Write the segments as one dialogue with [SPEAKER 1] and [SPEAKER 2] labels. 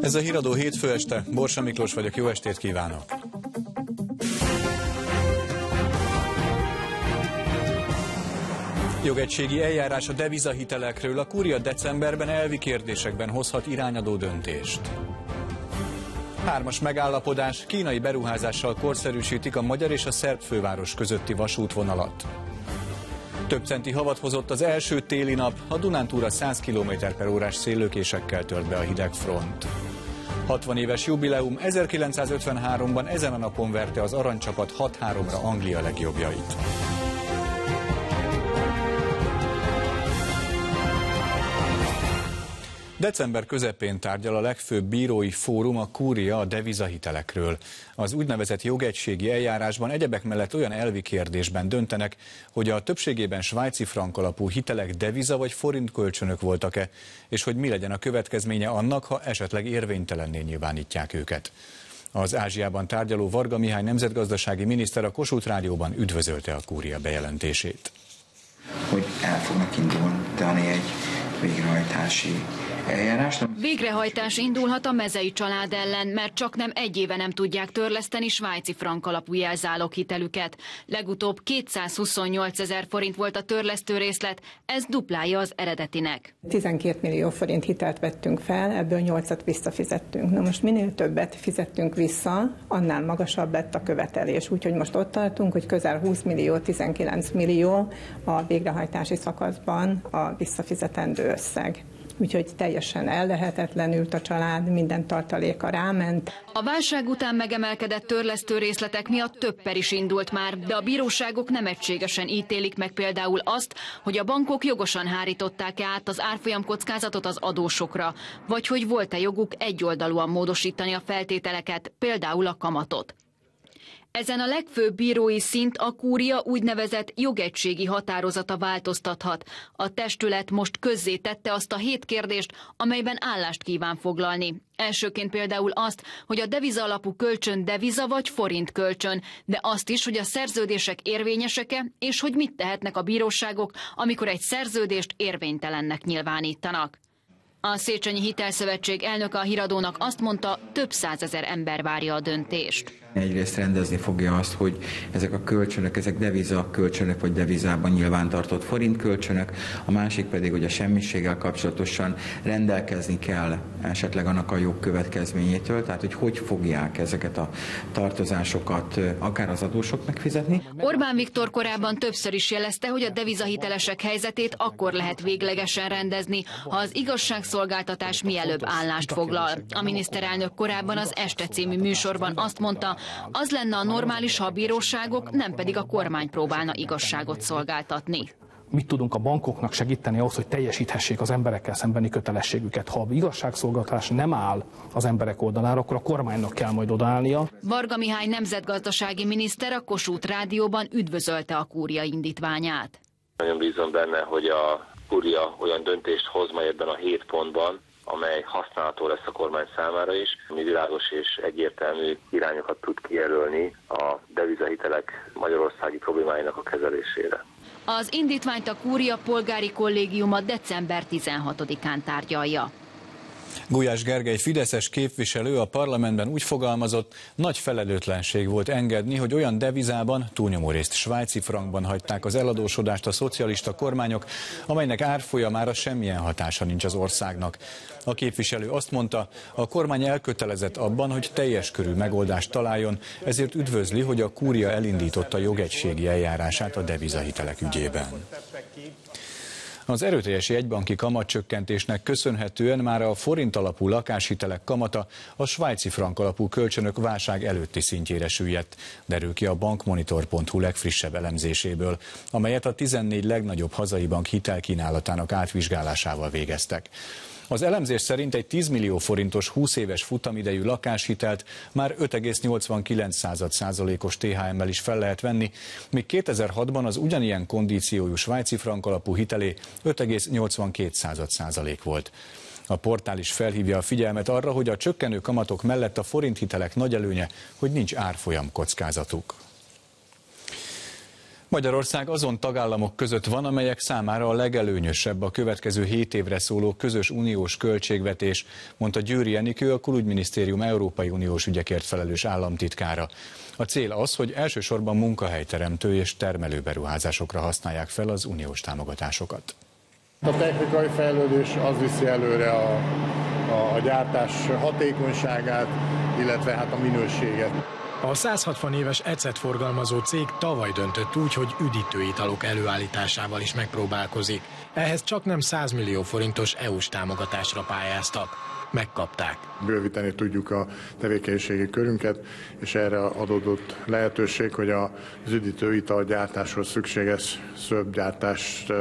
[SPEAKER 1] Ez a Híradó hétfő este, Borsa Miklós vagyok, jó estét kívánok! Jogegységi eljárás a devizahitelekről. A kúria decemberben elvi kérdésekben hozhat irányadó döntést. 3-as megállapodás, kínai beruházással korszerűsítik a magyar és a szerb főváros közötti vasútvonalat. Több centi havat hozott az első téli nap, a Dunántúra 100 km/órás széllökésekkel tört be a hideg front. 60 éves jubileum, 1953-ban ezen a napon verte az aranycsapat 6-3-ra Anglia legjobbjait. December közepén tárgyal a legfőbb bírói fórum, a kúria a devizahitelekről. Az úgynevezett jogegységi eljárásban egyebek mellett olyan elvi kérdésben döntenek, hogy a többségében svájci frank alapú hitelek deviza vagy forint kölcsönök voltak-e, és hogy mi legyen a következménye annak, ha esetleg érvénytelenné nyilvánítják őket. Az Ázsiában tárgyaló Varga Mihály nemzetgazdasági miniszter a Kossuth Rádióban üdvözölte a kúria bejelentését.
[SPEAKER 2] Hogy el fognak indulni egy végrehajtási eljárást.
[SPEAKER 3] Végrehajtás indulhat a Mezei család ellen, mert csaknem egy éve nem tudják törleszteni svájci frank alapú jelzáloghitelüket. Legutóbb 228 000 forint volt a törlesztő részlet, ez duplája az eredetinek.
[SPEAKER 4] 12 millió forint hitelt vettünk fel, ebből 8-at visszafizettünk. Na most minél többet fizettünk vissza, annál magasabb lett a követelés. Úgyhogy most ott tartunk, hogy közel 20 millió, 19 millió a végrehajtási szakaszban a visszafizetendő összeg. Úgyhogy teljesen ellehetetlenült a család, minden tartaléka ráment.
[SPEAKER 3] A válság után megemelkedett törlesztő részletek miatt több per is indult már, de a bíróságok nem egységesen ítélik meg például azt, hogy a bankok jogosan hárították-e át az árfolyam kockázatot az adósokra, vagy hogy volt-e joguk egyoldalúan módosítani a feltételeket, például a kamatot. Ezen a legfőbb bírói szint, a kúria úgynevezett jogegységi határozata változtathat. A testület most közzétette azt a 7 kérdést, amelyben állást kíván foglalni. Elsőként például azt, hogy a deviza alapú kölcsön deviza vagy forint kölcsön, de azt is, hogy a szerződések érvényesek-e, és hogy mit tehetnek a bíróságok, amikor egy szerződést érvénytelennek nyilvánítanak. A Széchenyi Hitelszövetség elnöke a Híradónak azt mondta, több százezer ember várja a döntést.
[SPEAKER 2] Egyrészt rendezni fogja azt, hogy ezek a kölcsönök, ezek deviza kölcsönök vagy devizában nyilvántartott forint kölcsönök, a másik pedig, hogy a semmiséggel kapcsolatosan rendelkezni kell esetleg annak a jogkövetkezményétől, tehát hogy fogják ezeket a tartozásokat akár az adósok megfizetni.
[SPEAKER 3] Orbán Viktor korábban többször is jelezte, hogy a devizahitelesek helyzetét akkor lehet véglegesen rendezni, ha az igazságszolgáltatás mielőbb állást foglal. A miniszterelnök korábban az Este című műsorban azt mondta, az lenne a normális, ha a bíróságok, nem pedig a kormány próbálna igazságot szolgáltatni.
[SPEAKER 5] Mit tudunk a bankoknak segíteni ahhoz, hogy teljesíthessék az emberekkel szembeni kötelességüket? Ha a igazságszolgáltatás nem áll az emberek oldalára, akkor a kormánynak kell majd odaállnia.
[SPEAKER 3] Varga Mihály nemzetgazdasági miniszter a Kossuth Rádióban üdvözölte a kúria indítványát.
[SPEAKER 6] Nagyon bízom benne, hogy a kúria olyan döntést hoz majd ebben a 7 pontban, amely használható lesz a kormány számára is, ami világos és egyértelmű irányokat tud kijelölni a devizahitelek magyarországi problémáinak a kezelésére.
[SPEAKER 3] Az indítványt a kúria polgári kollégiuma december 16-án tárgyalja.
[SPEAKER 1] Gulyás Gergely fideszes képviselő a parlamentben úgy fogalmazott, nagy felelőtlenség volt engedni, hogy olyan devizában, túlnyomórészt svájci frankban hagyták az eladósodást a szocialista kormányok, amelynek árfolyamára semmilyen hatása nincs az országnak. A képviselő azt mondta, a kormány elkötelezett abban, hogy teljes körű megoldást találjon, ezért üdvözli, hogy a kúria elindította jogegységi eljárását a devizahitelek ügyében. Az erőteljesi egybanki kamatcsökkentésnek köszönhetően már a forint alapú lakáshitelek kamata a svájci frank alapú kölcsönök válság előtti szintjére süllyedt, derül ki a bankmonitor.hu legfrissebb elemzéséből, amelyet a 14 legnagyobb hazai bank hitelkínálatának átvizsgálásával végeztek. Az elemzés szerint egy 10 millió forintos 20 éves futamidejű lakáshitelt már 5,89%-os THM-mel is fel lehet venni, míg 2006-ban az ugyanilyen kondíciójú svájci frank alapú hitelé 5,82% volt. A portál is felhívja a figyelmet arra, hogy a csökkenő kamatok mellett a forinthitelek nagy előnye, hogy nincs árfolyam kockázatuk. Magyarország azon tagállamok között van, amelyek számára a legelőnyösebb a következő 7 évre szóló közös uniós költségvetés, mondta Győri Enikő, a Külügyminisztérium Európai Uniós ügyekért felelős államtitkára. A cél az, hogy elsősorban munkahelyteremtő és termelő beruházásokra használják fel az uniós támogatásokat.
[SPEAKER 7] A technikai fejlődés az viszi előre a gyártás hatékonyságát, illetve hát a minőséget.
[SPEAKER 8] A 160 éves ecet forgalmazó cég tavaly döntött úgy, hogy üdítőitalok előállításával is megpróbálkozik. Ehhez csaknem 100 millió forintos EU-s támogatásra pályáztak. Megkapták.
[SPEAKER 7] Bővíteni tudjuk a tevékenységi körünket, és erre adódott lehetőség, hogy az üdítőital gyártáshoz szükséges szörbgyártást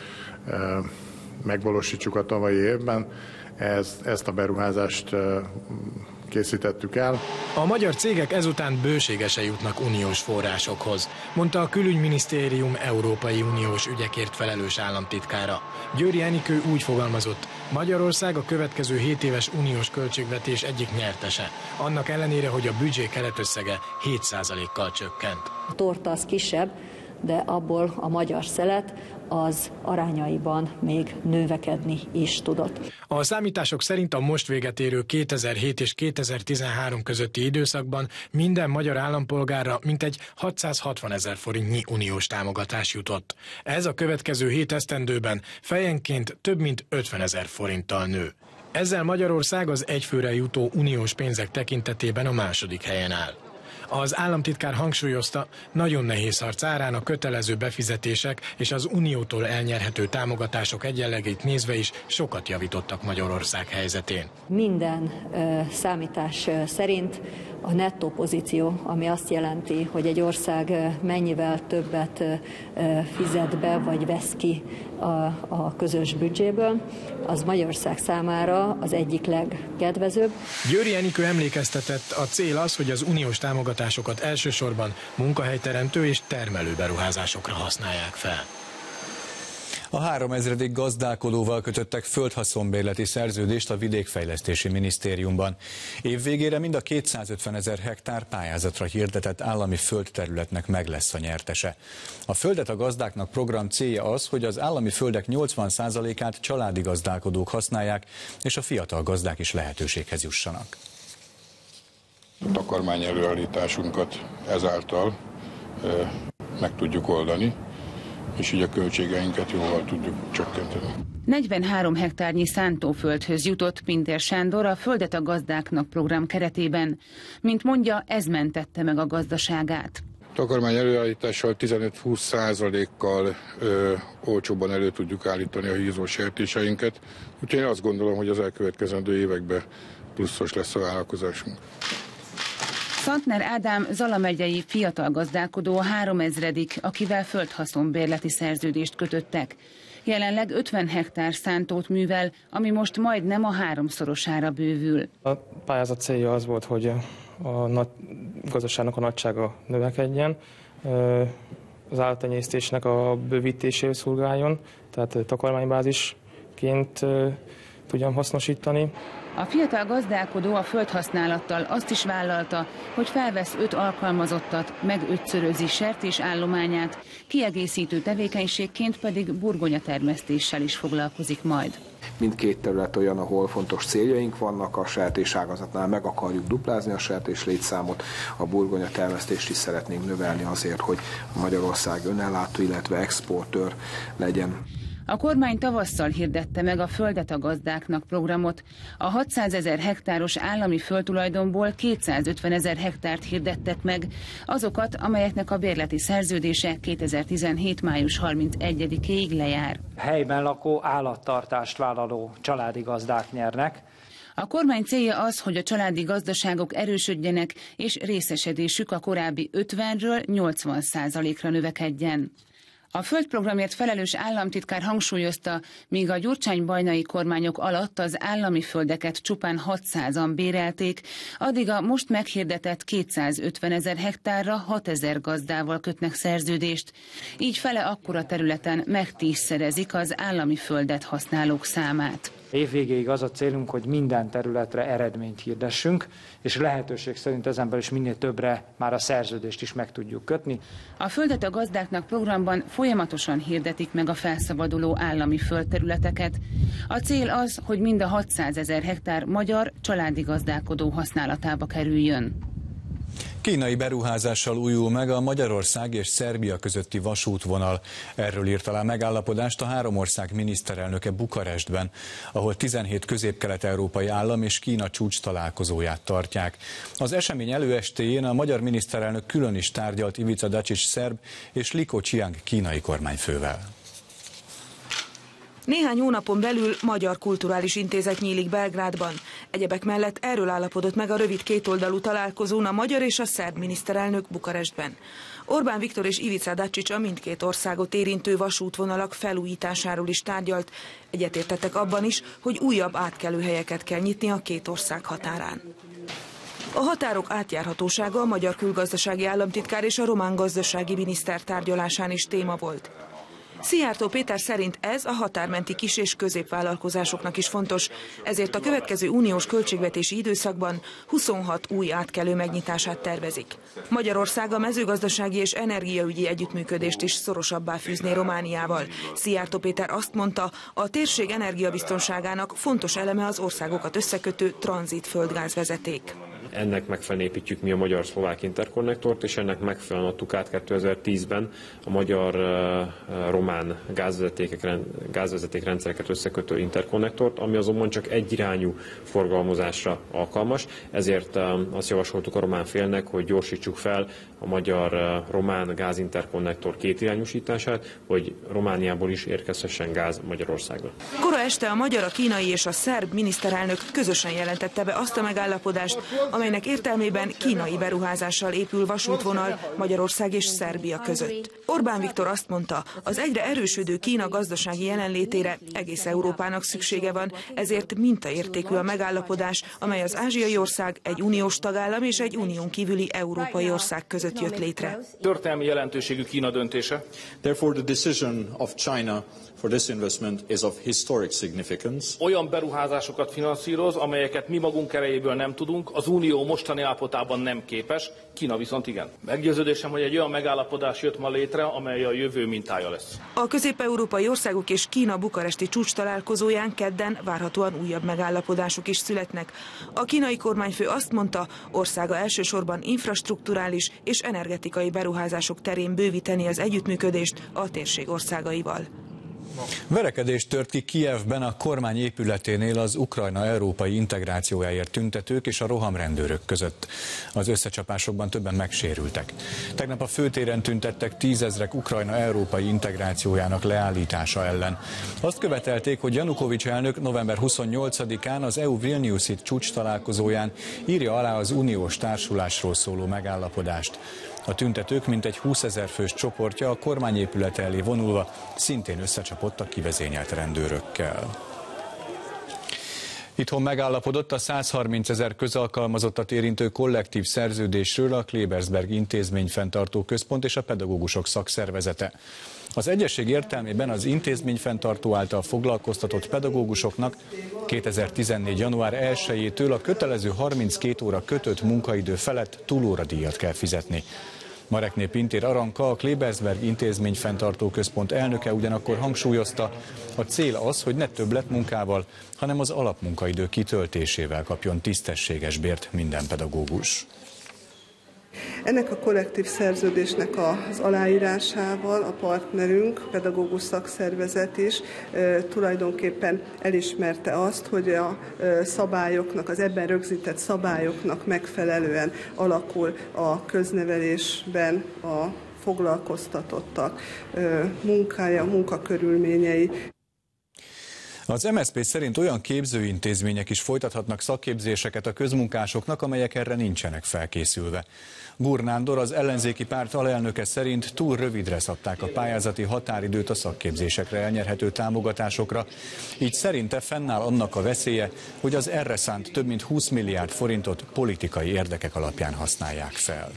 [SPEAKER 7] megvalósítsuk a tavalyi évben. Ezt a beruházást készítettük el.
[SPEAKER 8] A magyar cégek ezután bőségesen jutnak uniós forrásokhoz, mondta a Külügyminisztérium Európai Uniós ügyekért felelős államtitkára. Győri Enikő úgy fogalmazott, Magyarország a következő 7 éves uniós költségvetés egyik nyertese, annak ellenére, hogy a büdzsé keretösszege 7%-kal csökkent.
[SPEAKER 9] A torta az kisebb, de abból a magyar szelet az arányaiban még növekedni is tudott.
[SPEAKER 8] A számítások szerint a most véget érő 2007 és 2013 közötti időszakban minden magyar állampolgárra mintegy 660 000 forintnyi uniós támogatás jutott. Ez a következő 7 esztendőben fejenként több mint 50 000 forinttal nő. Ezzel Magyarország az egyfőre jutó uniós pénzek tekintetében a második helyen áll. Az államtitkár hangsúlyozta, nagyon nehéz harc árán a kötelező befizetések és az uniótól elnyerhető támogatások egyenlegét nézve is sokat javítottak Magyarország helyzetén.
[SPEAKER 9] Minden számítás szerint a nettó pozíció, ami azt jelenti, hogy egy ország mennyivel többet fizet be vagy vesz ki a közös büdzséből, az Magyarország számára az egyik legkedvezőbb.
[SPEAKER 8] Győri Enikő emlékeztetett, a cél az, hogy az uniós támogatásokat elsősorban munkahelyteremtő és termelő beruházásokra használják fel.
[SPEAKER 1] A 3000. gazdálkodóval kötöttek földhaszonbérleti szerződést a Vidékfejlesztési Minisztériumban. Év végére mind a 250 000 hektár pályázatra hirdetett állami földterületnek meg lesz a nyertese. A Földet a gazdáknak program célja az, hogy az állami földek 80%-át családi gazdálkodók használják, és a fiatal gazdák is lehetőséghez jussanak.
[SPEAKER 10] A takarmány előállításunkat ezáltal meg tudjuk oldani, és így a költségeinket jóval tudjuk csökkenteni.
[SPEAKER 11] 43 hektárnyi szántóföldhöz jutott Pintér Sándor a Földet a gazdáknak program keretében. Mint mondja, ez mentette meg a gazdaságát.
[SPEAKER 10] Takarmány előállítással 15-20%-kal olcsóbban elő tudjuk állítani a hízó sertéseinket, úgyhogy én azt gondolom, hogy az elkövetkezendő években pluszos lesz a vállalkozásunk.
[SPEAKER 11] Szantner Ádám Zala megyei fiatal gazdálkodó a 3000., akivel földhaszonbérleti szerződést kötöttek. Jelenleg 50 hektár szántót művel, ami most majdnem a 3-szorosára bővül.
[SPEAKER 5] A pályázat célja az volt, hogy a gazdaságnak a nagysága növekedjen, az állattenyésztésnek a bővítéséhez szolgáljon, tehát takarmánybázisként tudjam hasznosítani.
[SPEAKER 11] A fiatal gazdálkodó a földhasználattal azt is vállalta, hogy felvesz 5 alkalmazottat, meg 5-szörözi sertés állományát, kiegészítő tevékenységként pedig burgonyatermesztéssel is foglalkozik majd.
[SPEAKER 12] Mindkét terület olyan, ahol fontos céljaink vannak, a sertéságazatnál meg akarjuk duplázni a sertés létszámot, a burgonyatermesztést is szeretnénk növelni azért, hogy Magyarország önellátó, illetve exportőr legyen.
[SPEAKER 11] A kormány tavasszal hirdette meg a Földet a gazdáknak programot. A 600 000 hektáros állami földtulajdonból 250 000 hektárt hirdettek meg, azokat, amelyeknek a bérleti szerződése 2017. május 31-ig lejár.
[SPEAKER 13] Helyben lakó állattartást vállaló családi gazdák nyernek.
[SPEAKER 11] A kormány célja az, hogy a családi gazdaságok erősödjenek, és részesedésük a korábbi 50-ről 80%-ra növekedjen. A földprogramért felelős államtitkár hangsúlyozta, míg a gyurcsány-bajnai kormányok alatt az állami földeket csupán 600-an bérelték, addig a most meghirdetett 250 000 hektárra 6 000 gazdával kötnek szerződést. Így fele akkora területen meg 10-szerezik az állami földet használók számát.
[SPEAKER 13] Évvégéig az a célunk, hogy minden területre eredményt hirdessünk, és lehetőség szerint ezen belül is minél többre már a szerződést is meg tudjuk kötni.
[SPEAKER 11] A Földet a gazdáknak programban folyamatosan hirdetik meg a felszabaduló állami földterületeket. A cél az, hogy mind a 600 000 hektár magyar családi gazdálkodó használatába kerüljön.
[SPEAKER 1] Kínai beruházással újul meg a Magyarország és Szerbia közötti vasútvonal. Erről írt alá megállapodást a három ország miniszterelnöke Bukarestben, ahol 17 közép-kelet-európai állam és Kína csúcs találkozóját tartják. Az esemény előestéjén a magyar miniszterelnök külön is tárgyalt Ivica Dačić szerb és Li Keqiang kínai kormányfővel.
[SPEAKER 14] Néhány hónapon belül Magyar Kulturális Intézet nyílik Belgrádban. Egyebek mellett erről állapodott meg a rövid kétoldalú találkozón a magyar és a szerb miniszterelnök Bukarestben. Orbán Viktor és Ivica Dačić a mindkét országot érintő vasútvonalak felújításáról is tárgyalt. Egyetértettek abban is, hogy újabb átkelőhelyeket kell nyitni a két ország határán. A határok átjárhatósága a magyar külgazdasági államtitkár és a román gazdasági miniszter tárgyalásán is téma volt. Szijjártó Péter szerint ez a határmenti kis- és középvállalkozásoknak is fontos, ezért a következő uniós költségvetési időszakban 26 új átkelő megnyitását tervezik. Magyarország a mezőgazdasági és energiaügyi együttműködést is szorosabbá fűzné Romániával. Szijjártó Péter azt mondta, a térség energiabiztonságának fontos eleme az országokat összekötő tranzit földgázvezeték.
[SPEAKER 15] Ennek megfelelően építjük mi a magyar-szlovák interkonnektort, és ennek megfelelően adtuk át 2010-ben a magyar-román gázvezetékrendszereket összekötő interkonnektort, ami azonban csak egyirányú forgalmazásra alkalmas, ezért azt javasoltuk a román félnek, hogy gyorsítsuk fel a magyar-román gázinterkonnektor kétirányúsítását, hogy Romániából is érkezhessen gáz Magyarországra.
[SPEAKER 14] Kora este a magyar, a kínai és a szerb miniszterelnök közösen jelentette be azt a megállapodást, amelynek értelmében kínai beruházással épül vasútvonal Magyarország és Szerbia között. Orbán Viktor azt mondta, az egyre erősödő Kína gazdasági jelenlétére egész Európának szüksége van, ezért mintaértékű a megállapodás, amely az ázsiai ország, egy uniós tagállam és egy unión kívüli európai ország között jött létre.
[SPEAKER 16] Történelmi jelentőségű Kína döntése.
[SPEAKER 17] Therefore the decision of China for this investment is of historic significance.
[SPEAKER 16] Olyan beruházásokat finanszíroz, amelyeket mi magunk erejéből nem tudunk, az Unió mostani állapotában nem képes, Kína viszont igen. Meggyőződésem, hogy egy olyan megállapodás jött ma létre, amely a jövő mintája lesz.
[SPEAKER 14] A közép-európai országok és Kína bukaresti csúcs találkozóján kedden várhatóan újabb megállapodások is születnek. A kínai kormányfő azt mondta, országa elsősorban infrastrukturális és energetikai beruházások terén bővíteni az együttműködést a térség országaival.
[SPEAKER 1] Verekedés tört ki Kijevben a kormány épületénél az Ukrajna európai integrációjáért tüntetők és a rohamrendőrök között. Az összecsapásokban többen megsérültek. Tegnap a főtéren tüntettek 10 000 Ukrajna európai integrációjának leállítása ellen. Azt követelték, hogy Janukovics elnök november 28-án az EU Vilniuszi csúcs találkozóján írja alá az uniós társulásról szóló megállapodást. A tüntetők mintegy 20 000 fős csoportja a kormányépülete elé vonulva szintén összecsapott a kivezényelt rendőrökkel. Itthon megállapodott a 130 000 közalkalmazottat érintő kollektív szerződésről a Klebersberg Intézményfenntartó Központ és a Pedagógusok Szakszervezete. Az egyezség értelmében az intézményfenntartó által foglalkoztatott pedagógusoknak 2014. január 1-től a kötelező 32 óra kötött munkaidő felett túlóradíjat kell fizetni. Marekné Pintér Aranka, a Klebersberg Intézményfenntartó Központ elnöke ugyanakkor hangsúlyozta, a cél az, hogy ne többletmunkával, hanem az alapmunkaidő kitöltésével kapjon tisztességes bért minden pedagógus.
[SPEAKER 18] Ennek a kollektív szerződésnek az aláírásával a partnerünk, pedagógus szakszervezet is tulajdonképpen elismerte azt, hogy a szabályoknak, az ebben rögzített szabályoknak megfelelően alakul a köznevelésben a foglalkoztatottak munkája, munkakörülményei.
[SPEAKER 1] Az MSZP szerint olyan képzőintézmények is folytathatnak szakképzéseket a közmunkásoknak, amelyek erre nincsenek felkészülve. Gur Nándor, az ellenzéki párt alelnöke szerint túl rövidre szabták a pályázati határidőt a szakképzésekre elnyerhető támogatásokra, így szerinte fennáll annak a veszélye, hogy az erre szánt több mint 20 milliárd forintot politikai érdekek alapján használják fel.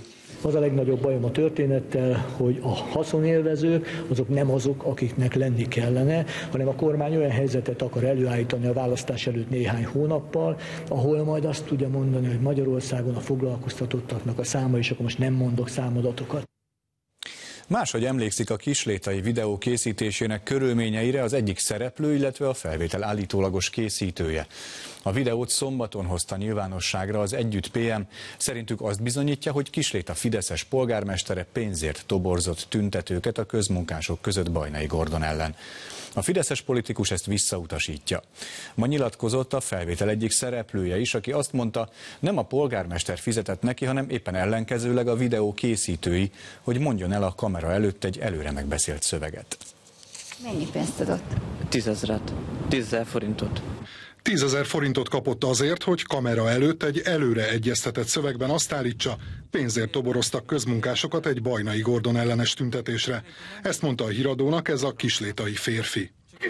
[SPEAKER 19] Az a legnagyobb bajom a történettel, hogy a haszonélvezők azok nem azok, akiknek lenni kellene, hanem a kormány olyan helyzetet akar előállítani a választás előtt néhány hónappal, ahol majd azt tudja mondani, hogy Magyarországon a foglalkoztatottaknak a száma, és akkor most nem mondok számadatokat.
[SPEAKER 1] Máshogy emlékszik a kislétai videó készítésének körülményeire az egyik szereplő, illetve a felvétel állítólagos készítője. A videót szombaton hozta nyilvánosságra az Együtt PM, szerintük azt bizonyítja, hogy Kisléta fideszes polgármestere pénzért toborzott tüntetőket a közmunkások között Bajnai Gordon ellen. A fideszes politikus ezt visszautasítja. Ma nyilatkozott a felvétel egyik szereplője is, aki azt mondta, nem a polgármester fizetett neki, hanem éppen ellenkezőleg a videó készítői, hogy mondjon el a kamera előtt egy előre megbeszélt szöveget.
[SPEAKER 20] Mennyi pénzt adott?
[SPEAKER 21] 10 000. 10 000 forintot.
[SPEAKER 22] 10 000 forintot kapott azért, hogy kamera előtt egy előre egyeztetett szövegben azt állítsa, pénzért toboroztak közmunkásokat egy Bajnai Gordon ellenes tüntetésre. Ezt mondta a híradónak ez a kislétai férfi.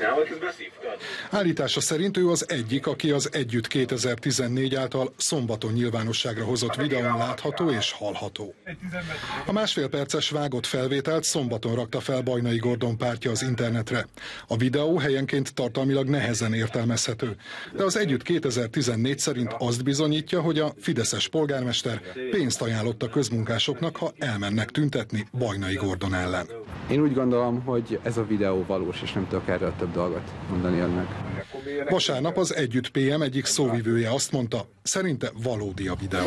[SPEAKER 22] Állítása szerint ő az egyik, aki az Együtt 2014 által szombaton nyilvánosságra hozott videón látható és hallható. A másfél perces vágott felvételt szombaton rakta fel Bajnai Gordon pártja az internetre. A videó helyenként tartalmilag nehezen értelmezhető, de az Együtt 2014 szerint azt bizonyítja, hogy a fideszes polgármester pénzt ajánlott a közmunkásoknak, ha elmennek tüntetni Bajnai Gordon ellen.
[SPEAKER 23] Én úgy gondolom, hogy ez a videó valós, és nem tudok erről több dolgot mondani önnek.
[SPEAKER 22] Vasárnap az Együtt PM egyik szóvivője azt mondta, szerinte valódi a videó.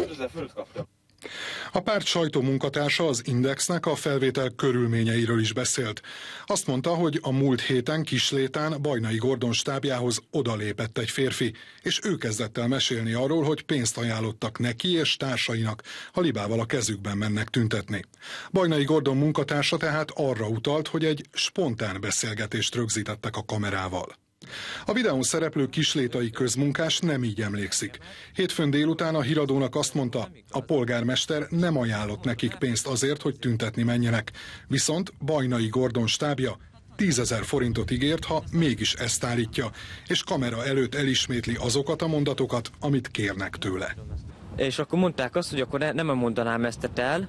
[SPEAKER 22] A párt sajtómunkatársa az Indexnek a felvétel körülményeiről is beszélt. Azt mondta, hogy a múlt héten Kislétán Bajnai Gordon stábjához odalépett egy férfi, és ő kezdett el mesélni arról, hogy pénzt ajánlottak neki és társainak, ha libával a kezükben mennek tüntetni. Bajnai Gordon munkatársa tehát arra utalt, hogy egy spontán beszélgetést rögzítettek a kamerával. A videón szereplő kislétai közmunkás nem így emlékszik. Hétfőn délután a híradónak azt mondta, a polgármester nem ajánlott nekik pénzt azért, hogy tüntetni menjenek, viszont Bajnai Gordon stábja 10 000 forintot ígért, ha mégis ezt állítja, és kamera előtt elismétli azokat a mondatokat, amit kérnek tőle.
[SPEAKER 21] És akkor mondták azt, hogy akkor nem mondanám ezt el,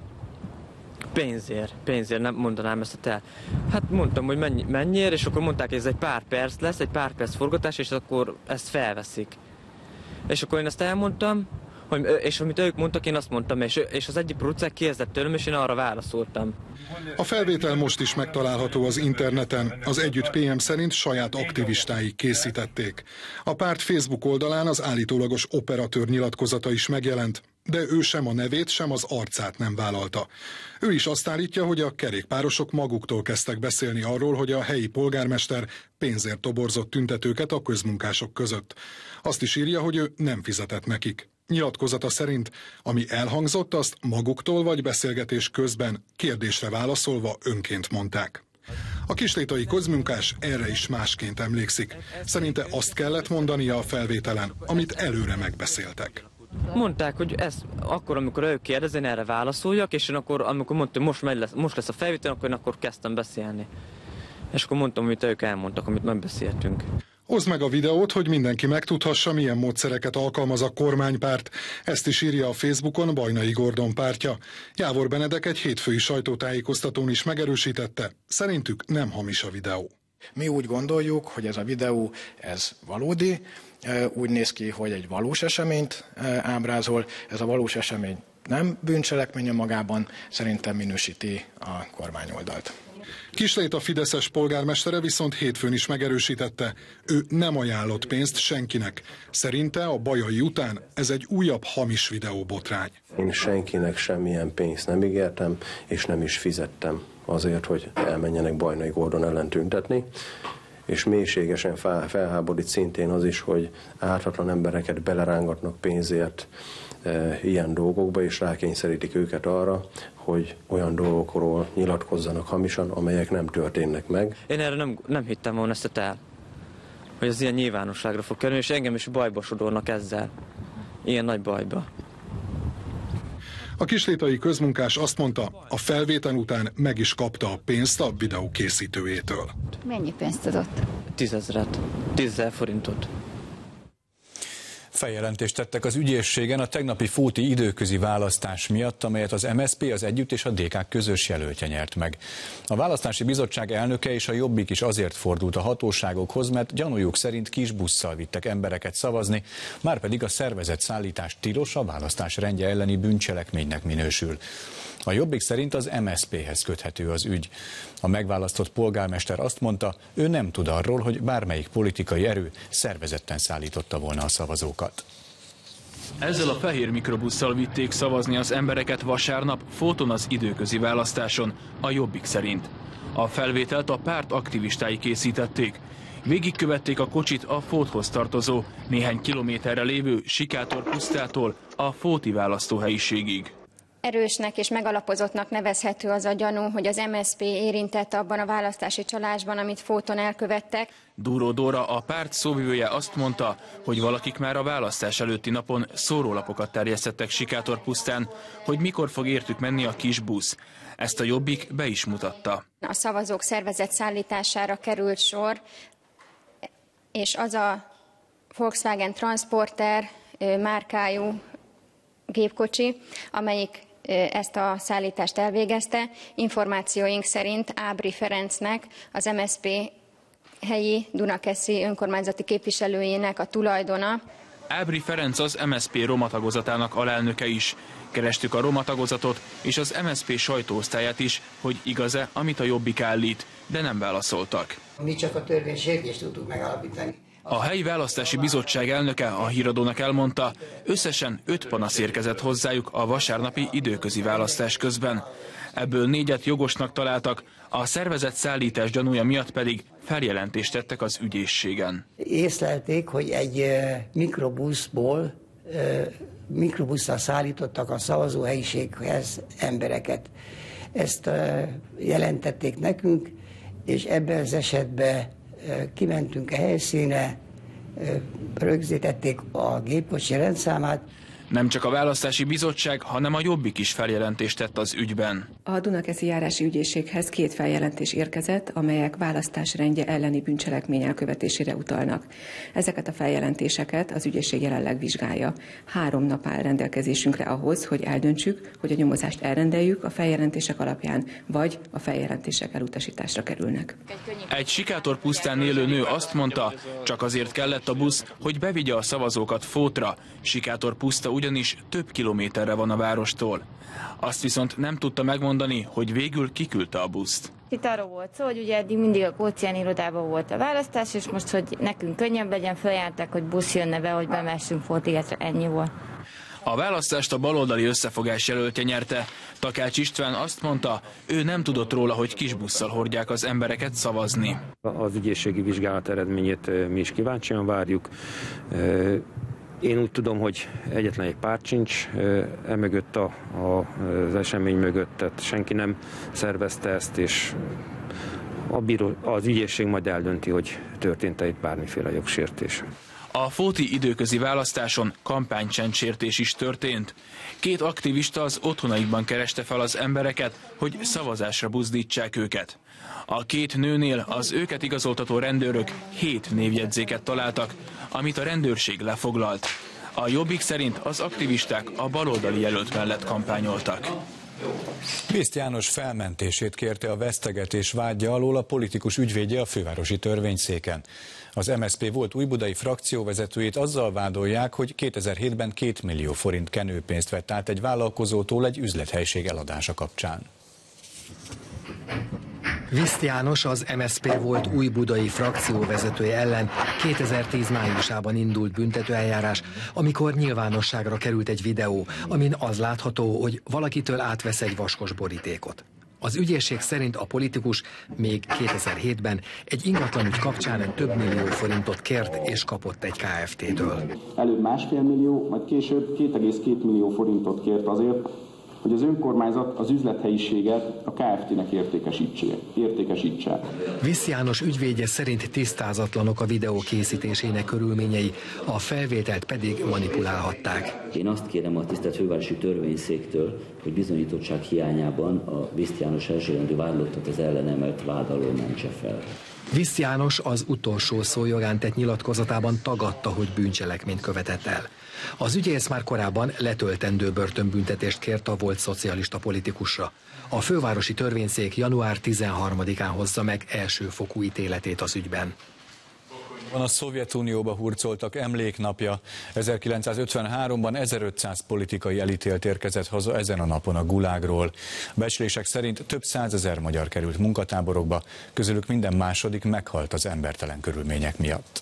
[SPEAKER 21] pénzért nem mondanám ezt el. Hát mondtam, hogy mennyiért, és akkor mondták, hogy ez egy pár perc lesz, egy pár perc forgatás, és akkor ezt felveszik. És akkor én ezt elmondtam, és amit ők mondtak, én azt mondtam, és az egyik producent kérdezett tőlem, és én arra válaszoltam.
[SPEAKER 22] A felvétel most is megtalálható az interneten. Az Együtt PM szerint saját aktivistái készítették. A párt Facebook oldalán az állítólagos operatőr nyilatkozata is megjelent, de ő sem a nevét, sem az arcát nem vállalta. Ő is azt állítja, hogy a kerékpárosok maguktól kezdtek beszélni arról, hogy a helyi polgármester pénzért toborzott tüntetőket a közmunkások között. Azt is írja, hogy ő nem fizetett nekik. Nyilatkozata szerint, ami elhangzott, azt maguktól vagy beszélgetés közben kérdésre válaszolva önként mondták. A kislétai közmunkás erre is másként emlékszik. Szerinte azt kellett mondania a felvételen, amit előre megbeszéltek.
[SPEAKER 21] Mondták, hogy ez akkor, amikor ők kérdezzen, erre válaszoljak, és én akkor, amikor mondtam, most lesz a felvétel, akkor kezdtem beszélni. És akkor mondtam, amit ők elmondtak, amit megbeszéltünk.
[SPEAKER 22] Hozd meg a videót, hogy mindenki megtudhassa, milyen módszereket alkalmaz a kormánypárt. Ezt is írja a Facebookon Bajnai Gordon pártja. Jávor Benedek egy hétfői sajtótájékoztatón is megerősítette, szerintük nem hamis a videó.
[SPEAKER 24] Mi úgy gondoljuk, hogy ez a videó, ez valódi, úgy néz ki, hogy egy valós eseményt ábrázol. Ez a valós esemény nem bűncselekmény magában, szerintem minősíti a kormányoldalt.
[SPEAKER 22] Kisléta fideszes polgármestere viszont hétfőn is megerősítette, ő nem ajánlott pénzt senkinek. Szerinte a Bajai után ez egy újabb hamis videóbotrány.
[SPEAKER 25] Én senkinek semmilyen pénzt nem ígértem, és nem is fizettem azért, hogy elmenjenek Bajnai Gordon ellen tüntetni. És mélységesen felháborít szintén az is, hogy ártatlan embereket belerángatnak pénzért ilyen dolgokba, és rákényszerítik őket arra, hogy olyan dolgokról nyilatkozzanak hamisan, amelyek nem történnek meg.
[SPEAKER 21] Én erre nem hittem volna ezt el, hogy ez ilyen nyilvánosságra fog kerülni, és engem is bajba sodornak ezzel. Ilyen nagy bajba.
[SPEAKER 22] A kislétai közmunkás azt mondta, a felvétel után meg is kapta a pénzt a videó készítőjétől.
[SPEAKER 20] Mennyi pénzt adott?
[SPEAKER 21] 10 000. 10 000 forintot.
[SPEAKER 1] Feljelentést tettek az ügyészségen a tegnapi fóti időközi választás miatt, amelyet az MSZP, az Együtt és a DK közös jelöltje nyert meg. A választási bizottság elnöke és a Jobbik is azért fordult a hatóságokhoz, mert gyanújuk szerint kis busszal vittek embereket szavazni, márpedig a szervezett szállítás tilos, a választás rendje elleni bűncselekménynek minősül. A Jobbik szerint az MSZP-hez köthető az ügy. A megválasztott polgármester azt mondta, ő nem tud arról, hogy bármelyik politikai erő szervezetten szállította volna a szavazókat.
[SPEAKER 2] Ezzel a fehér mikrobusszal vitték szavazni az embereket vasárnap Fóton az időközi választáson, a Jobbik szerint. A felvételt a párt aktivistái készítették. Végigkövették a kocsit a Fóthoz tartozó, néhány kilométerre lévő Sikátor pusztától a fóti választóhelyiségig.
[SPEAKER 3] Erősnek és megalapozottnak nevezhető az a gyanú, hogy az MSZP érintett abban a választási csalásban, amit Fóton elkövettek.
[SPEAKER 2] Dúró Dóra, a párt szóvivője azt mondta, hogy valakik már a választás előtti napon szórólapokat terjesztettek Sikátor pusztán, hogy mikor fog értük menni a kis busz. Ezt a Jobbik be is mutatta.
[SPEAKER 3] A szavazók szervezett szállítására került sor, és az a Volkswagen Transporter márkájú gépkocsi, amelyik ezt a szállítást elvégezte. Információink szerint Ábri Ferencnek, az MSZP helyi Dunakeszi önkormányzati képviselőjének a tulajdona.
[SPEAKER 2] Ábri Ferenc az MSZP roma tagozatának alelnöke is. Kerestük a roma tagozatot és az MSZP sajtóosztályát is, hogy igaz-e, amit a Jobbik állít, de nem válaszoltak.
[SPEAKER 4] Mi csak a törvénysértést tudtuk megállapítani.
[SPEAKER 2] A helyi választási bizottság elnöke a Híradónak elmondta, összesen 5 panasz érkezett hozzájuk a vasárnapi időközi választás közben. Ebből 4-et jogosnak találtak, a szervezett szállítás gyanúja miatt pedig feljelentést tettek az ügyészségen.
[SPEAKER 4] Észlelték, hogy egy mikrobusszal szállítottak a szavazóhelyiséghez embereket. Ezt jelentették nekünk, és ebben az esetben kimentünk a helyszínre, rögzítették a gépkocsi rendszámát.
[SPEAKER 2] Nem csak a választási bizottság, hanem a Jobbik is feljelentést tett az ügyben.
[SPEAKER 6] A Dunakeszi járási ügyészséghez 2 feljelentés érkezett, amelyek választásrendje elleni bűncselekmény elkövetésére utalnak. Ezeket a feljelentéseket az ügyészség jelenleg vizsgálja. 3 nap áll rendelkezésünkre ahhoz, hogy eldöntsük, hogy a nyomozást elrendeljük a feljelentések alapján, vagy a feljelentések elutasításra kerülnek.
[SPEAKER 2] Egy Sikátor pusztán élő nő azt mondta, csak azért kellett a busz, hogy bevigye a szavazókat Fótra. Sikátor puszta ugyanis több kilométerre van a várostól. Azt viszont nem tudta megmondani, hogy végül kiküldte a buszt.
[SPEAKER 20] Itt arról volt szó, hogy ugye eddig mindig a Kócián irodában volt a választás, és most, hogy nekünk könnyebb legyen, feljelenttek, hogy busz jönne be, hogy bemessünk Fótligetre, ennyi volt.
[SPEAKER 2] A választást a baloldali összefogás jelöltje nyerte. Takács István azt mondta, ő nem tudott róla, hogy kisbusszal hordják az embereket szavazni.
[SPEAKER 7] Az ügyészségi vizsgálat eredményét mi is kíváncsian várjuk. Én úgy tudom, hogy egyetlen egy párt sincs emögött az esemény mögött, tehát senki nem szervezte ezt, és az ügyészség majd eldönti, hogy történt-e itt bármiféle jogsértés.
[SPEAKER 2] A fóti időközi választáson kampánycsendsértés is történt. 2 aktivista az otthonaikban kereste fel az embereket, hogy szavazásra buzdítsák őket. A 2 nőnél az őket igazoltató rendőrök 7 névjegyzéket találtak, amit a rendőrség lefoglalt. A Jobbik szerint az aktivisták a baloldali jelölt mellett kampányoltak.
[SPEAKER 1] Biszt János felmentését kérte a vesztegetés vádja alól a politikus ügyvédje a fővárosi törvényszéken. Az MSZP volt újbudai frakcióvezetőjét azzal vádolják, hogy 2007-ben 2 millió forint kenőpénzt vett át egy vállalkozótól egy üzlethelység eladása kapcsán.
[SPEAKER 26] Biszt János, az MSZP volt újbudai frakcióvezetője ellen 2010 májusában indult büntetőeljárás, amikor nyilvánosságra került egy videó, amin az látható, hogy valakitől átvesz egy vaskos borítékot. Az ügyészség szerint a politikus még 2007-ben egy ingatlanügy kapcsán több millió forintot kért és kapott egy Kft-től.
[SPEAKER 27] Előbb 1,5 millió, majd később 2,2 millió forintot kért azért, hogy az önkormányzat az üzlethelyiséget a Kft-nek értékesítse.
[SPEAKER 26] Biszt János ügyvédje szerint tisztázatlanok a videó készítésének körülményei, a felvételt pedig manipulálhatták.
[SPEAKER 28] Én azt kérem a tisztelt fővárosi törvényszéktől, hogy bizonyítottság hiányában a Biszt János elsőrendű vádlottat az ellen emelt vád alól mentse fel.
[SPEAKER 26] Visz János az utolsó szó jogán tett nyilatkozatában tagadta, hogy bűncselekményt követett el. Az ügyész már korábban letöltendő börtönbüntetést kért a volt szocialista politikusra. A fővárosi törvényszék január 13-án hozza meg elsőfokú ítéletét az ügyben.
[SPEAKER 1] Van a Szovjetunióba hurcoltak emléknapja. 1953-ban 1500 politikai elítélt érkezett haza ezen a napon a Gulágról. Becslések szerint több százezer magyar került munkatáborokba, közülük minden második meghalt az embertelen körülmények miatt.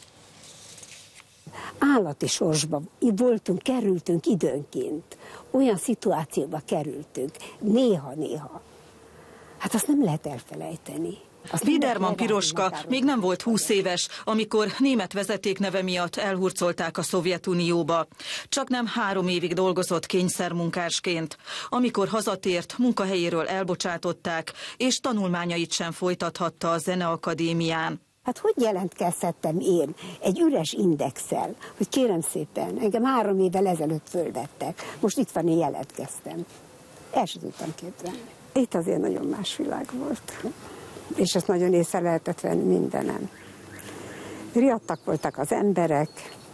[SPEAKER 5] Állati sorsba voltunk, kerültünk időnként. Olyan szituációba kerültünk, néha. Hát azt nem lehet elfelejteni.
[SPEAKER 8] Biederman Piroska még nem volt 20 éves, amikor német vezetékneve miatt elhurcolták a Szovjetunióba. Csaknem 3 évig dolgozott kényszermunkásként. Amikor hazatért, munkahelyéről elbocsátották, és tanulmányait sem folytathatta a Zeneakadémián.
[SPEAKER 5] Hát hogy jelentkezhettem én egy üres indexsel, hogy kérem szépen, engem 3 évvel ezelőtt földettek, most itt van, én jelentkeztem. El sem tudtam képzelni. Itt azért nagyon más világ volt. És ezt nagyon észre lehetett venni mindenem. Riadtak voltak az emberek.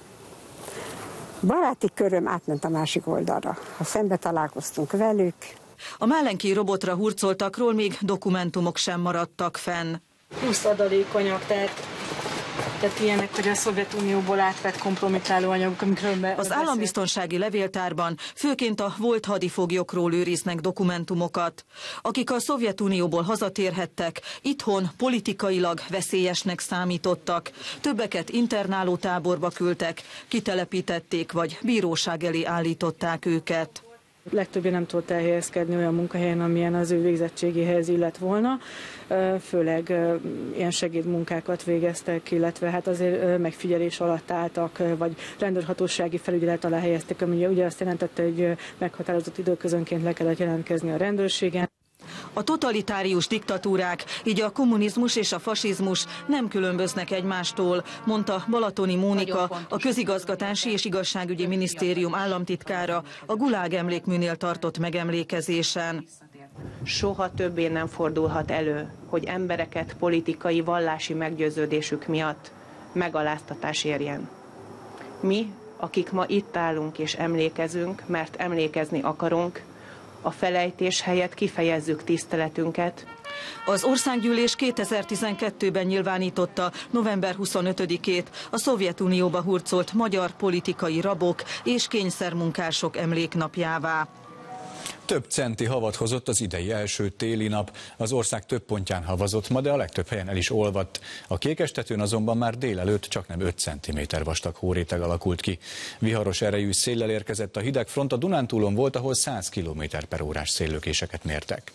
[SPEAKER 5] Baráti köröm átment a másik oldalra. Ha szembe találkoztunk velük.
[SPEAKER 8] A Málenki robotra hurcoltakról még dokumentumok sem maradtak fenn.
[SPEAKER 9] 20 adalékanyag, tehát ilyenek, hogy a Szovjetunióból átvett kompromittáló anyagok, amikről
[SPEAKER 8] az állambiztonsági levéltárban főként a volt hadifoglyokról őriznek dokumentumokat. Akik a Szovjetunióból hazatérhettek, itthon politikailag veszélyesnek számítottak. Többeket internálótáborba küldtek, kitelepítették vagy bíróság elé állították őket.
[SPEAKER 9] Legtöbbje nem tudott elhelyezkedni olyan munkahelyen, amilyen az ő végzettségéhez illett volna. Főleg ilyen segédmunkákat végeztek, illetve hát azért megfigyelés alatt álltak, vagy rendőrhatósági felügyelet alá helyeztek, ami ugye azt jelentette, hogy meghatározott időközönként le kellett jelentkezni a rendőrségen.
[SPEAKER 8] A totalitárius diktatúrák, így a kommunizmus és a fasizmus nem különböznek egymástól, mondta Balatoni Mónika, a Közigazgatási és Igazságügyi Minisztérium államtitkára a Gulág emlékműnél tartott megemlékezésen.
[SPEAKER 10] Soha többé nem fordulhat elő, hogy embereket politikai, vallási meggyőződésük miatt megaláztatás érjen. Mi, akik ma itt állunk és emlékezünk, mert emlékezni akarunk, a felejtés helyett kifejezzük tiszteletünket.
[SPEAKER 8] Az Országgyűlés 2012-ben nyilvánította november 25-ét a Szovjetunióba hurcolt magyar politikai rabok és kényszermunkások emléknapjává.
[SPEAKER 1] Több centi havat hozott az idei első téli nap. Az ország több pontján havazott ma, de a legtöbb helyen el is olvadt. A Kékestetőn azonban már délelőtt csaknem 5 cm vastag hóréteg alakult ki. Viharos erejű széllel érkezett a hideg front, a Dunántúlon volt, ahol 100 km/h széllökéseket mértek.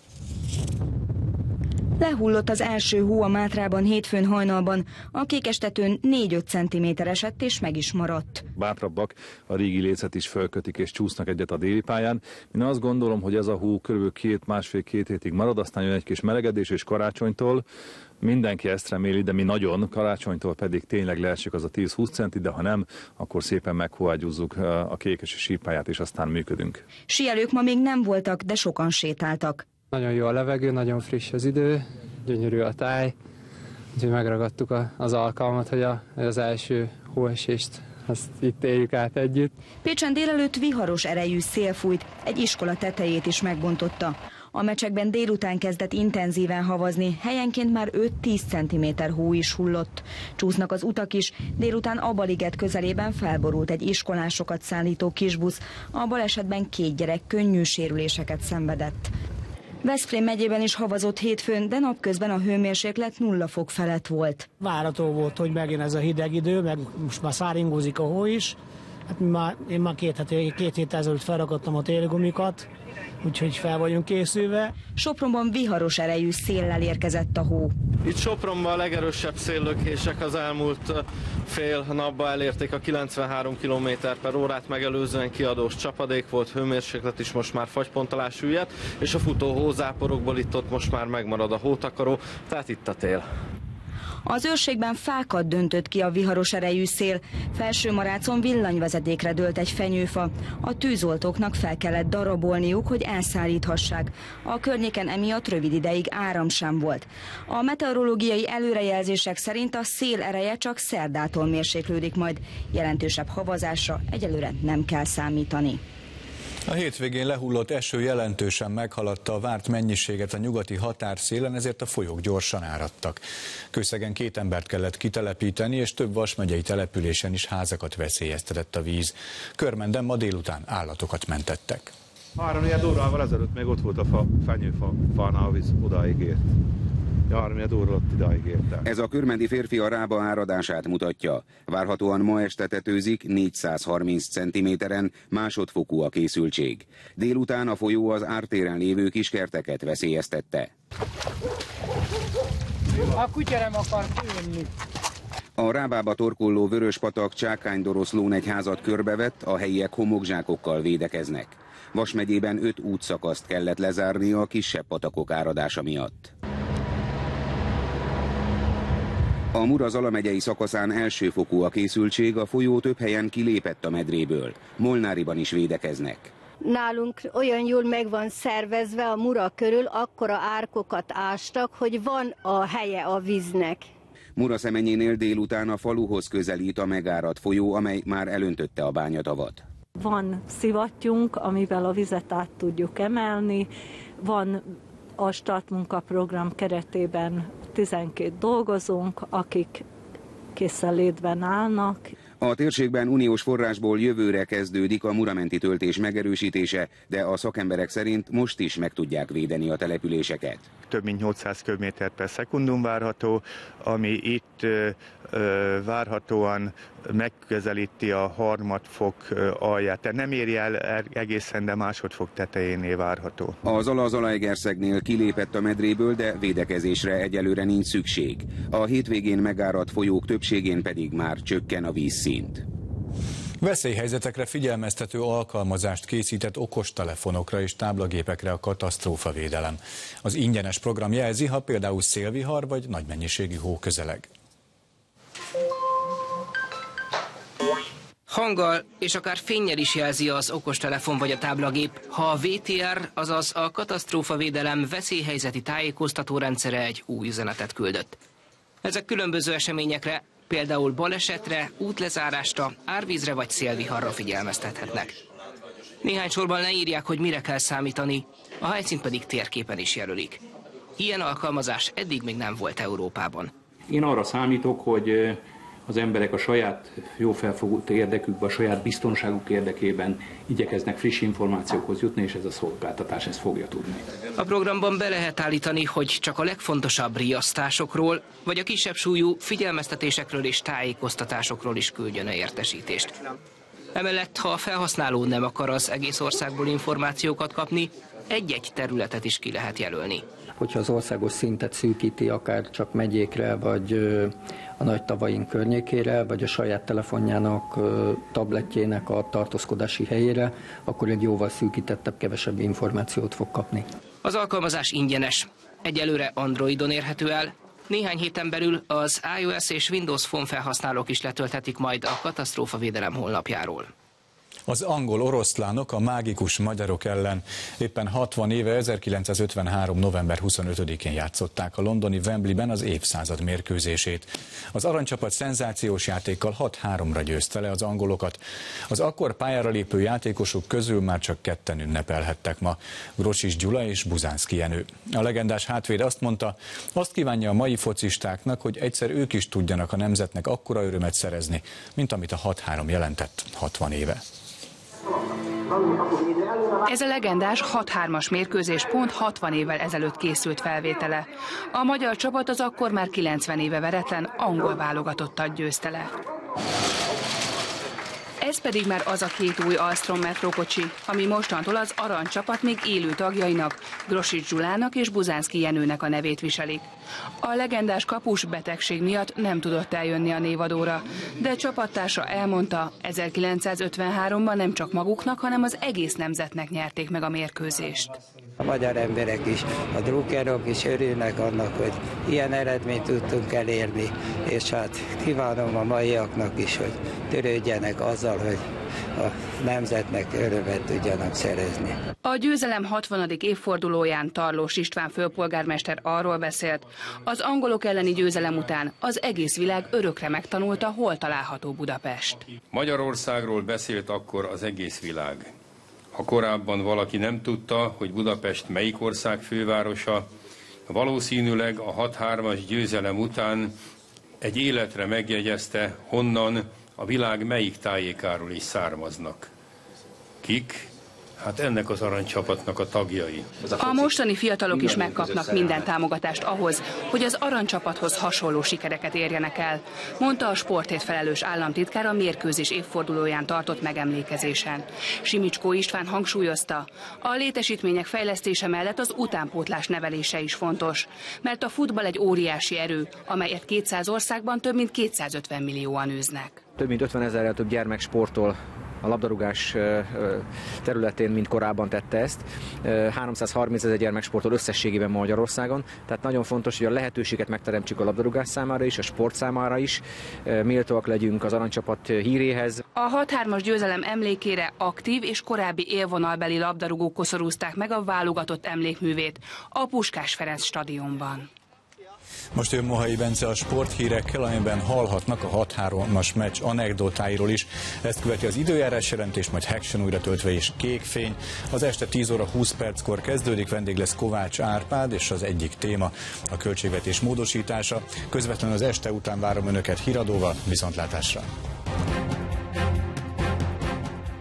[SPEAKER 11] Lehullott az első hó a Mátrában hétfőn hajnalban, a Kékestetőn 4-5 cm esett és meg is maradt.
[SPEAKER 12] Bátrabbak a régi lécet is fölkötik és csúsznak egyet a déli pályán. Én azt gondolom, hogy ez a hó kb. 1,5-2 hétig marad, aztán jön egy kis melegedés, és karácsonytól mindenki ezt reméli, de mi nagyon, karácsonytól pedig tényleg leesik az a 10-20 centi, de ha nem, akkor szépen meghóágyúzzuk a kékesi sípályát, és aztán működünk.
[SPEAKER 11] Síelők ma még nem voltak, de sokan sétáltak.
[SPEAKER 13] Nagyon jó a levegő, nagyon friss az idő, gyönyörű a táj, úgyhogy megragadtuk az alkalmat, hogy az első hóesést azt itt éljük át együtt.
[SPEAKER 11] Pécsen délelőtt viharos erejű szél fújt, egy iskola tetejét is megbontotta. A Mecsekben délután kezdett intenzíven havazni, helyenként már 5-10 cm hó is hullott. Csúsznak az utak is, délután a Baliget közelében felborult egy iskolásokat szállító kisbusz. A balesetben 2 gyerek könnyű sérüléseket szenvedett. Veszprém megyében is havazott hétfőn, de napközben a hőmérséklet 0 fok felett volt.
[SPEAKER 15] Várható volt, hogy megint ez a hideg idő, meg most már száringózik a hó is. Hát én már 2 héttel ezelőtt felrakottam a téligumikat, úgyhogy fel vagyunk készülve.
[SPEAKER 11] Sopronban viharos erejű széllel érkezett a hó.
[SPEAKER 29] Itt Sopronban a legerősebb széllökések az elmúlt fél napban elérték a 93 km/h-t, megelőzően kiadós csapadék volt, hőmérséklet is most már fagypont alá süllyedt, és a futó hózáporokból itt-ott most már megmarad a hótakaró, tehát itt a tél.
[SPEAKER 11] Az őrségben fákat döntött ki a viharos erejű szél, Felsőmarácon villanyvezetékre dőlt egy fenyőfa. A tűzoltóknak fel kellett darabolniuk, hogy elszállíthassák. A környéken emiatt rövid ideig áram sem volt. A meteorológiai előrejelzések szerint a szél ereje csak szerdától mérséklődik majd. Jelentősebb havazásra egyelőre nem kell számítani.
[SPEAKER 1] A hétvégén lehullott eső jelentősen meghaladta a várt mennyiséget a nyugati határszélen, ezért a folyók gyorsan áradtak. Kőszegen 2 embert kellett kitelepíteni, és több vasmegyei településen is házakat veszélyeztetett a víz. Körmenden ma délután állatokat mentettek.
[SPEAKER 14] 3-4 órával ezelőtt még ott volt a fenyőfánál a víz, odáig ért. 3-4 óra ott idáig értem.
[SPEAKER 16] Ez a körmendi férfi a Rába áradását mutatja. Várhatóan ma este tetőzik 430 cm-en, másodfokú a készültség. Délután a folyó az ártéren lévő kiskerteket veszélyeztette.
[SPEAKER 17] A kutya nem akar kijönni.
[SPEAKER 16] A Rábába torkolló Vöröspatak Csákánydoroszlón egy házat körbevett, a helyiek homokzsákokkal védekeznek. Vas megyében 5 útszakaszt kellett lezárni a kisebb patakok áradása miatt. A Mura-Zala megyei szakaszán elsőfokú a készültség, a folyó több helyen kilépett a medréből. Molnáriban is védekeznek.
[SPEAKER 18] Nálunk olyan jól meg van szervezve a Mura körül, akkora árkokat ástak, hogy van a helye a víznek.
[SPEAKER 16] Muraszemenyénél délután a faluhoz közelít a megáradt folyó, amely már elöntötte a bányatavat.
[SPEAKER 19] Van szivattyúnk, amivel a vizet át tudjuk emelni, van a startmunkaprogram keretében 12 dolgozónk, akik készenlétben állnak.
[SPEAKER 16] A térségben uniós forrásból jövőre kezdődik a muramenti töltés megerősítése, de a szakemberek szerint most is meg tudják védeni a településeket.
[SPEAKER 22] Több mint 800 km/s várható, ami itt várhatóan megközelíti a harmadfok alját. Tehát nem éri el egészen, de másodfok tetejénél várható.
[SPEAKER 16] A Zala-Zalaegerszegnél kilépett a medréből, de védekezésre egyelőre nincs szükség. A hétvégén megáradt folyók többségén pedig már csökken a vízszint.
[SPEAKER 1] Veszélyhelyzetekre figyelmeztető alkalmazást készített okostelefonokra és táblagépekre a katasztrófavédelem. Az ingyenes program jelzi, ha például szélvihar vagy nagy mennyiségű hó közeleg.
[SPEAKER 23] Hanggal és akár fénnyel is jelzi az okostelefon vagy a táblagép, ha a VTR, azaz a katasztrófavédelem veszélyhelyzeti tájékoztatórendszere egy új üzenetet küldött. Ezek különböző eseményekre, például balesetre, útlezárásra, árvízre vagy szélviharra figyelmeztethetnek. Néhány sorban leírják, hogy mire kell számítani, a helyszínt pedig térképen is jelölik. Ilyen alkalmazás eddig még nem volt Európában.
[SPEAKER 24] Én arra számítok, hogy az emberek a saját jó felfogott érdekükben, a saját biztonságuk érdekében igyekeznek friss információkhoz jutni, és ez a szolgáltatás ezt fogja tudni.
[SPEAKER 23] A programban be lehet állítani, hogy csak a legfontosabb riasztásokról, vagy a kisebb súlyú figyelmeztetésekről és tájékoztatásokról is küldjön értesítést. Emellett, ha a felhasználó nem akar az egész országból információkat kapni, egy-egy területet is ki lehet jelölni.
[SPEAKER 25] Hogyha az országos szintet szűkíti, akár csak megyékre, vagy a nagy tavaink környékére, vagy a saját telefonjának, tabletjének a tartózkodási helyére, akkor egy jóval szűkítettebb, kevesebb információt fog kapni.
[SPEAKER 23] Az alkalmazás ingyenes. Egyelőre Androidon érhető el. Néhány héten belül az iOS és Windows Phone felhasználók is letölthetik majd a katasztrófavédelem honlapjáról.
[SPEAKER 1] Az angol oroszlánok a mágikus magyarok ellen éppen 60 éve 1953. november 25-én játszották a londoni Wembleyben az évszázad mérkőzését. Az aranycsapat szenzációs játékkal 6-3-ra győzte le az angolokat. Az akkor pályára lépő játékosok közül már csak 2-en ünnepelhettek ma, Grosics Gyula és Buzánszky Jenő. A legendás hátvéd azt mondta, azt kívánja a mai focistáknak, hogy egyszer ők is tudjanak a nemzetnek akkora örömet szerezni, mint amit a 6-3 jelentett 60 éve.
[SPEAKER 30] Ez a legendás 6-3-as mérkőzés pont 60 évvel ezelőtt készült felvétele. A magyar csapat az akkor már 90 éve veretlen angol válogatottat győzte le. Ez pedig már az a két új Alstom metrókocsi, ami mostantól az aranycsapat még élő tagjainak, Grosics Zsulának és Buzánszky Jenőnek a nevét viselik. A legendás kapus betegség miatt nem tudott eljönni a névadóra, de csapattársa elmondta, 1953-ban nem csak maguknak, hanem az egész nemzetnek nyerték meg a mérkőzést.
[SPEAKER 2] A magyar emberek is, a drukkerok is örülnek annak, hogy ilyen eredményt tudtunk elérni, és hát kívánom a maiaknak is, hogy törődjenek azzal, hogy a nemzetnek örömet tudjanak szerezni.
[SPEAKER 30] A győzelem 60. évfordulóján Tarlós István főpolgármester arról beszélt, az angolok elleni győzelem után az egész világ örökre megtanulta, hol található Budapest.
[SPEAKER 3] Magyarországról beszélt akkor az egész világ. Ha korábban valaki nem tudta, hogy Budapest melyik ország fővárosa, valószínűleg a 6-3-as győzelem után egy életre megjegyezte, honnan a világ melyik tájékáról is származnak. Kik? Hát ennek az aranycsapatnak a tagjai.
[SPEAKER 30] A mostani fiatalok is megkapnak minden támogatást ahhoz, hogy az aranycsapathoz hasonló sikereket érjenek el, mondta a sportért felelős államtitkár a mérkőzés évfordulóján tartott megemlékezésen. Simicskó István hangsúlyozta, a létesítmények fejlesztése mellett az utánpótlás nevelése is fontos, mert a futball egy óriási erő, amelyet 200 országban több mint 250 millióan űznek.
[SPEAKER 4] Több mint 50 000-rel több gyermek sportol a labdarúgás területén, mint korábban tette ezt. 330 000 gyermek sportol összességében Magyarországon, tehát nagyon fontos, hogy a lehetőséget megteremtsük a labdarúgás számára is, a sport számára is, méltóak legyünk az aranycsapat híréhez.
[SPEAKER 30] A 6-3-as győzelem emlékére aktív és korábbi élvonalbeli labdarúgók koszorúzták meg a válogatott emlékművét a Puskás Ferenc stadionban.
[SPEAKER 1] Most jön Mohai Bence a sporthírekkel, amiben hallhatnak a 6-3-as meccs anekdotáiról is. Ezt követi az időjárás jelentés, majd Haction újra töltve és kékfény. Az este 10 óra 20 perckor kezdődik, vendég lesz Kovács Árpád, és az egyik téma a költségvetés módosítása. Közvetlenül az este után várom önöket híradóval, viszontlátásra!